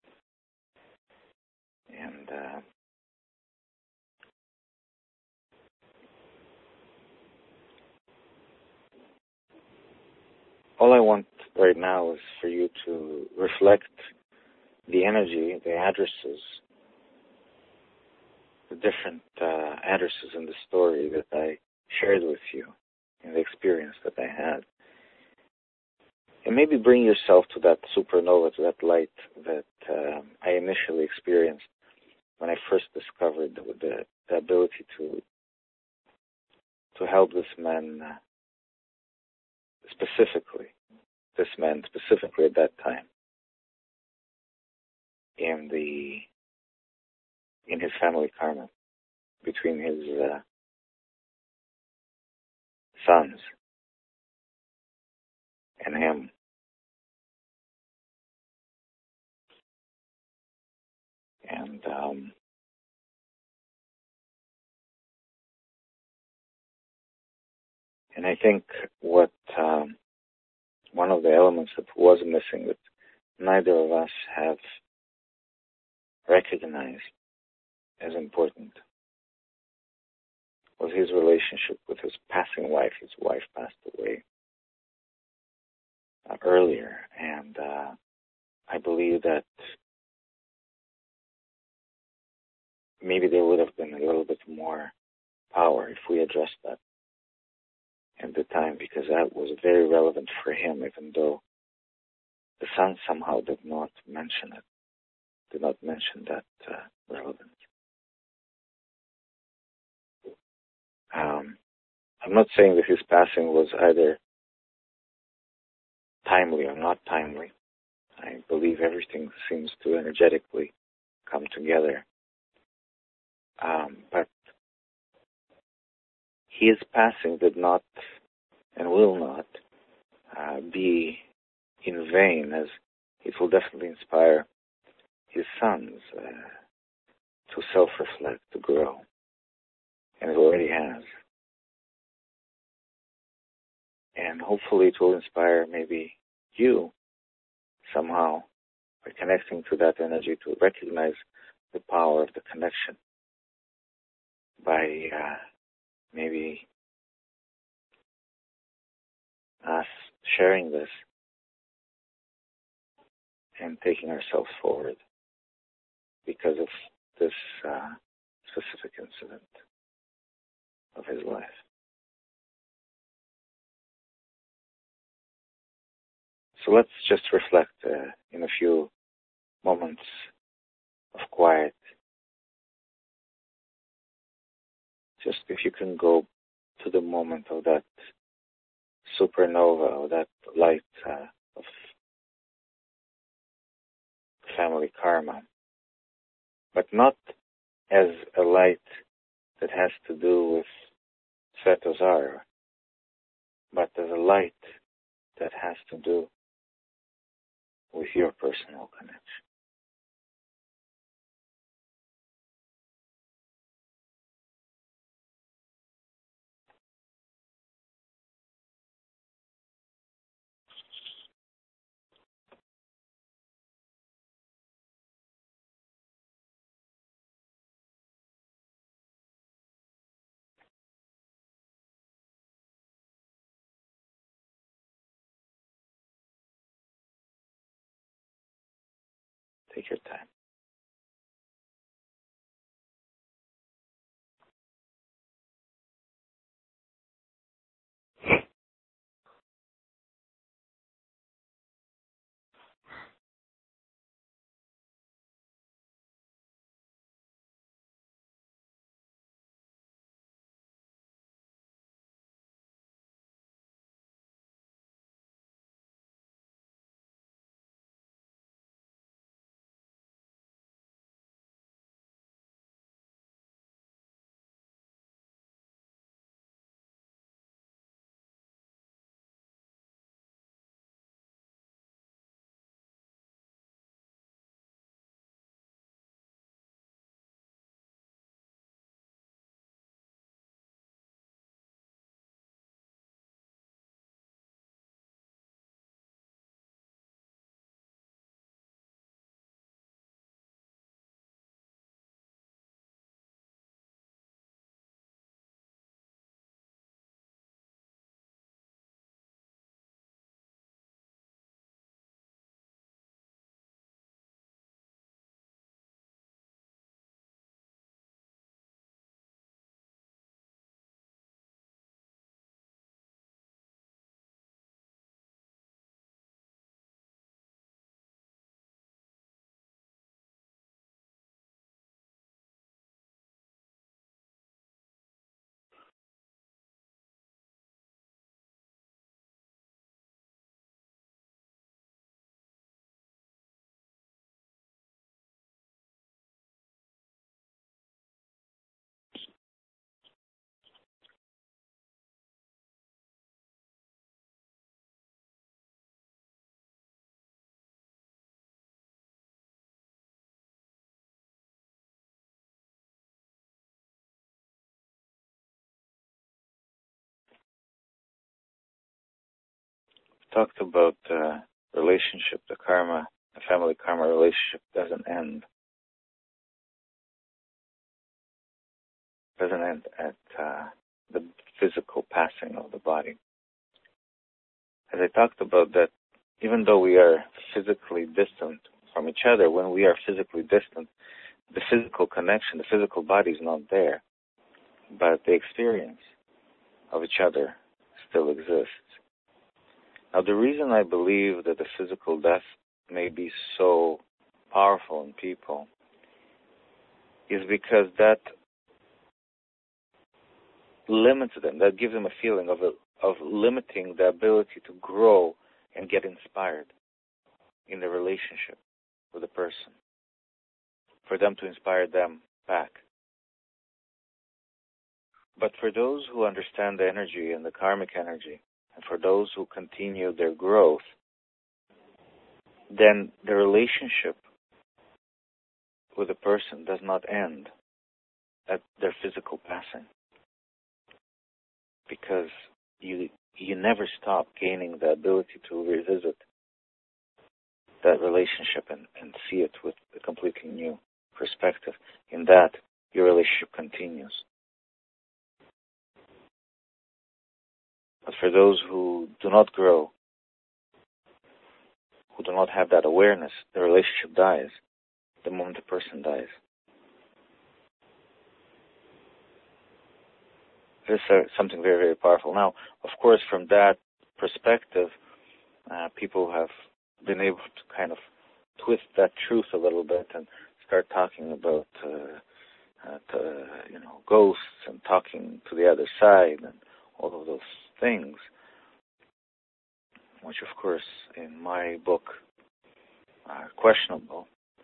And uh, all I want right now is for you to reflect the energy, the addresses, the different uh, addresses in the story that I shared with you in the experience that I had. And maybe bring yourself to that supernova, to that light that um, I initially experienced when I first discovered the, the, the ability to to help this man uh, specifically, this man specifically at that time in the in his family karma between his uh, sons and him. And um, and I think what um, one of the elements that was missing that neither of us have recognized as important was his relationship with his passing wife. His wife passed away uh, earlier, and uh, I believe that maybe there would have been a little bit more power if we addressed that at the time, because that was very relevant for him, even though the son somehow did not mention it, did not mention that uh, relevance. Um, I'm not saying that his passing was either timely or not timely. I believe everything seems to energetically come together. Um, but his passing did not and will not uh, be in vain, as it will definitely inspire his sons uh, to self-reflect, to grow, and it already has. And hopefully it will inspire maybe you somehow by connecting to that energy to recognize the power of the connection by uh, maybe us sharing this and taking ourselves forward because of this uh, specific incident of his life. So let's just reflect uh, in a few moments of quiet. Just if you can go to the moment of that supernova, or that light uh, of family karma, but not as a light that has to do with Svetozar, but as a light that has to do with your personal connection. Take your time. talked about the relationship, the karma, the family karma relationship doesn't end. Doesn't end at uh, the physical passing of the body. As I talked about that, even though we are physically distant from each other, when we are physically distant, the physical connection, the physical body is not there, but the experience of each other still exists. Now, the reason I believe that the physical death may be so powerful in people is because that limits them, that gives them a feeling of, a, of limiting the ability to grow and get inspired in the relationship with the person, for them to inspire them back. But for those who understand the energy and the karmic energy, and for those who continue their growth, then the relationship with a person does not end at their physical passing, because you you never stop gaining the ability to revisit that relationship and, and see it with a completely new perspective. In that, your relationship continues. But for those who do not grow, who do not have that awareness, the relationship dies the moment the person dies. This is something very, very powerful. Now, of course, from that perspective, uh, people have been able to kind of twist that truth a little bit and start talking about, uh, uh, to, you know, ghosts and talking to the other side and all of those things, which, of course, in my book, are questionable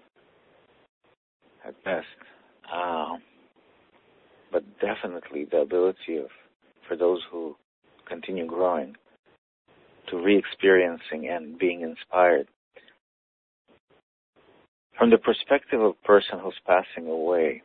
at best. Uh, but definitely the ability of, for those who continue growing, to re-experiencing and being inspired. From the perspective of a person who's passing away,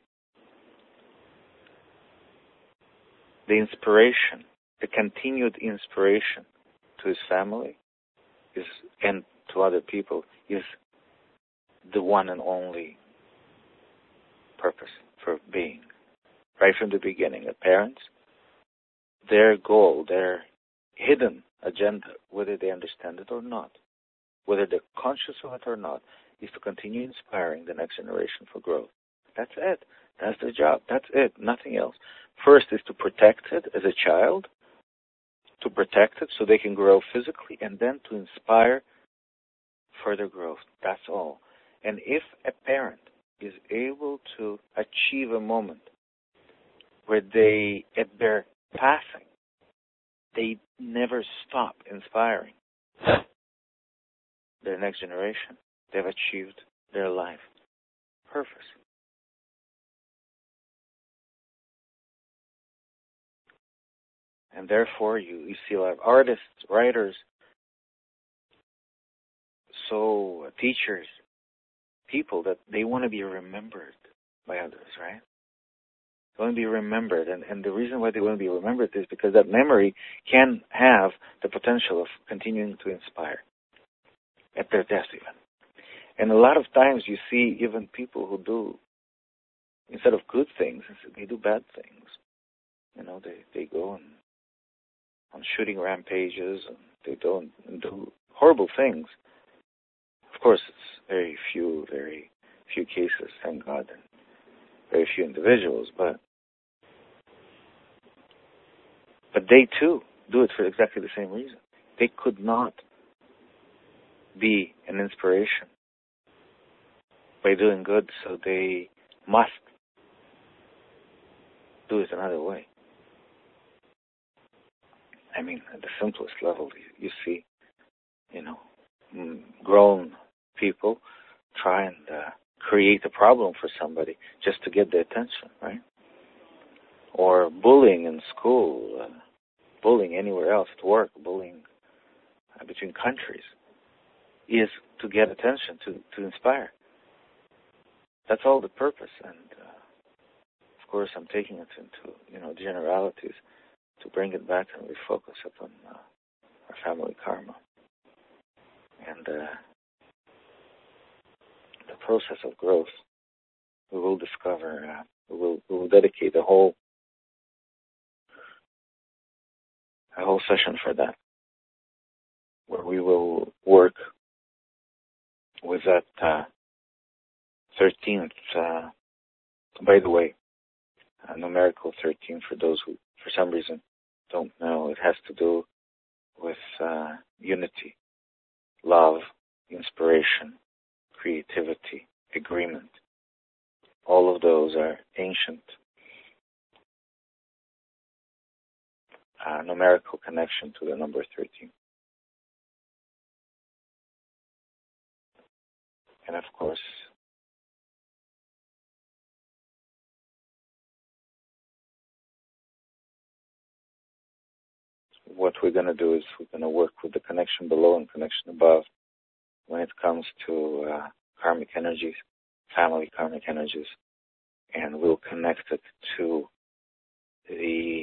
the inspiration, the continued inspiration to his family is, and to other people is the one and only purpose for being. Right from the beginning, the parents, their goal, their hidden agenda, whether they understand it or not, whether they're conscious of it or not, is to continue inspiring the next generation for growth. That's it. That's their job. That's it. Nothing else. First is to protect it as a child, to protect it so they can grow physically, and then to inspire further growth. That's all. And if a parent is able to achieve a moment where they, at their passing, they never stop inspiring their next generation, they've achieved their life purpose. And therefore, you, you see a lot of artists, writers, so uh, teachers, people that they want to be remembered by others, right? They want to be remembered. And, and the reason why they want to be remembered is because that memory can have the potential of continuing to inspire at their death even. And a lot of times you see even people who do, instead of good things, they do bad things. You know, they, they go and on shooting rampages, and they go and do horrible things. Of course, it's very few, very few cases, thank God, and very few individuals, but but they too do it for exactly the same reason. They could not be an inspiration by doing good, so they must do it another way. I mean, at the simplest level, you, you see, you know, grown people try and uh, create a problem for somebody just to get their attention, right? Or bullying in school, uh, bullying anywhere else at work, bullying uh, between countries is to get attention, to, to inspire. That's all the purpose. And, uh, of course, I'm taking it into, you know, generalities to bring it back and refocus upon uh, our family karma. and uh, the process of growth, we will discover, uh, we will we will dedicate a whole a whole session for that, where we will work with that uh, thirteenth. Uh, by the way, uh, numerical thirteen, for those who, for some reason, don't know, it has to do with uh, unity, love, inspiration, creativity, agreement. All of those are ancient uh, numerical connection to the number thirteen. And of course, what we're going to do is we're going to work with the connection below and connection above when it comes to uh, karmic energies, family karmic energies, and we'll connect it to the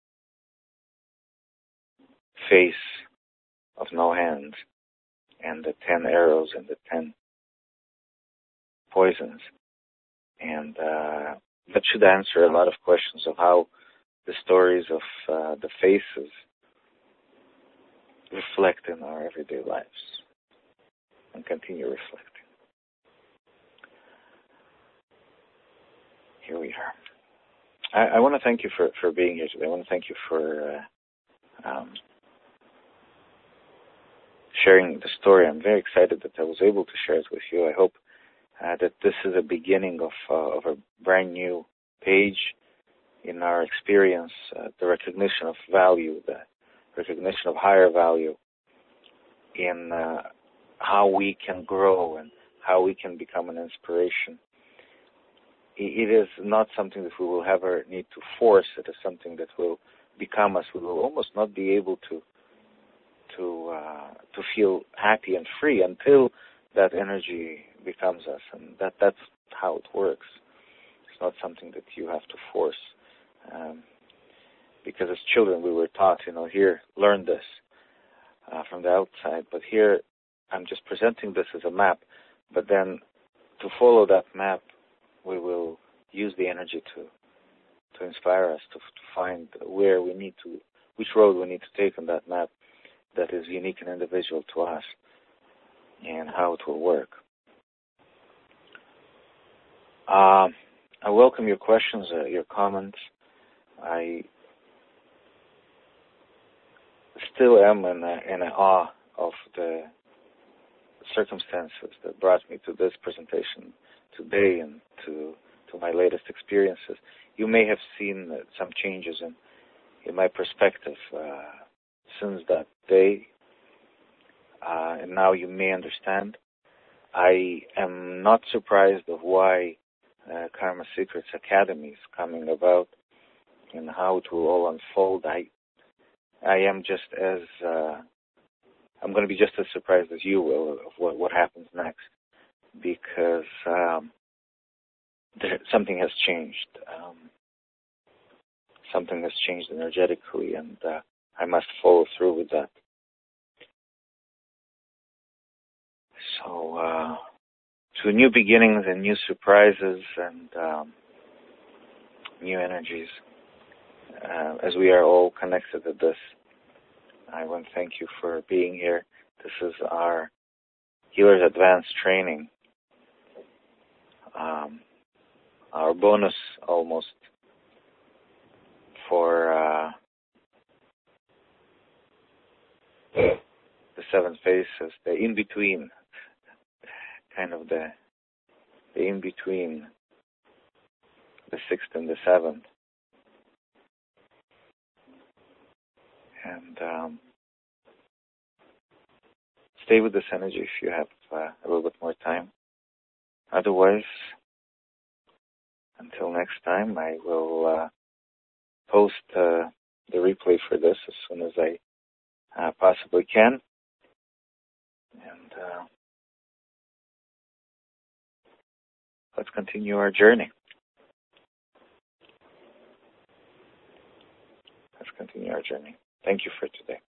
face of no hands and the ten arrows and the ten poisons. And uh, that should answer a lot of questions of how the stories of uh, the faces reflect in our everyday lives and continue reflecting. Here we are. I, I want to thank you for, for being here today. I want to thank you for uh, um, sharing the story. I'm very excited that I was able to share it with you. I hope uh, that this is a beginning of, uh, of a brand new page in our experience, uh, the recognition of value, the recognition of higher value in uh, how we can grow and how we can become an inspiration. It is not something that we will ever need to force. It is something that will become us. We will almost not be able to to uh, to feel happy and free until that energy becomes us, and that that's how it works. It's not something that you have to force. Um, because as children we were taught, you know, here, learn this uh, from the outside. But here, I'm just presenting this as a map. But then, to follow that map, we will use the energy to to inspire us to, to find where we need to, which road we need to take on that map that is unique and individual to us, and how it will work. Uh, I welcome your questions, uh, your comments. I still am in a, in a awe of the circumstances that brought me to this presentation today and to to my latest experiences. You may have seen uh, some changes in in my perspective uh, since that day, uh, and now you may understand. I am not surprised of why uh, Karma Secrets Academy is coming about and how it will all unfold. I I am just as uh, I'm going to be just as surprised as you will of what, what happens next, because um, there, something has changed. Um, something has changed energetically, and uh, I must follow through with that. So, uh, to new beginnings and new surprises and um, new energies, uh, as we are all connected at this. I want to thank you for being here. This is our Healers Advanced Training, um, our bonus almost for uh, the seven phases, the in-between, kind of the, the in-between the sixth and the seventh. And um, stay with this energy if you have uh, a little bit more time. Otherwise, until next time, I will uh, post uh, the replay for this as soon as I uh, possibly can. And uh, let's continue our journey. Let's continue our journey. Thank you for today.